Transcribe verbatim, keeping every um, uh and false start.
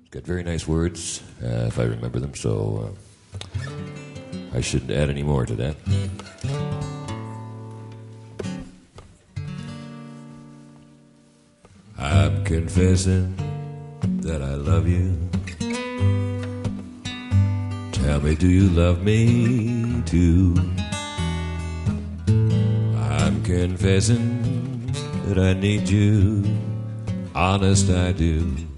Got very nice words, uh, if I remember them, so uh, I shouldn't add any more to that. I'm confessing that I love you. Tell me, do you love me too? I'm confessing that I need you. Honest, I do.